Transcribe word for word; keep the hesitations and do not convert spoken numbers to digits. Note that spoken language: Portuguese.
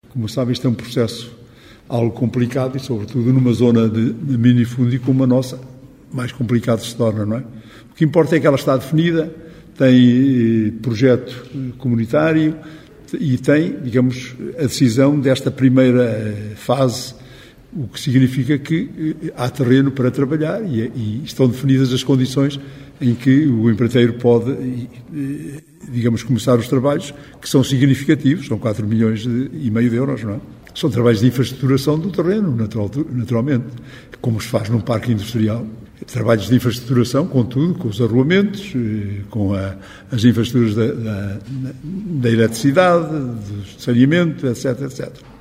Como sabem, isto é um processo algo complicado e, sobretudo, numa zona de, de minifúndio como a nossa, mais complicado se torna, não é? O que importa é que ela está definida, tem eh, projeto comunitário e tem, digamos, a decisão desta primeira eh, fase, o que significa que eh, há terreno para trabalhar e, e estão definidas as condições em que o empreiteiro pode, eh, digamos, começar os trabalhos, que são significativos, são quatro milhões e meio de euros, não é? São trabalhos de infraestrukturação do terreno, natural, naturalmente, como se faz num parque industrial. Trabalhos de infraestrukturação, com tudo, com os arruamentos, com a, as infraestruturas da, da, da eletricidade, do saneamento, etc, etcétera.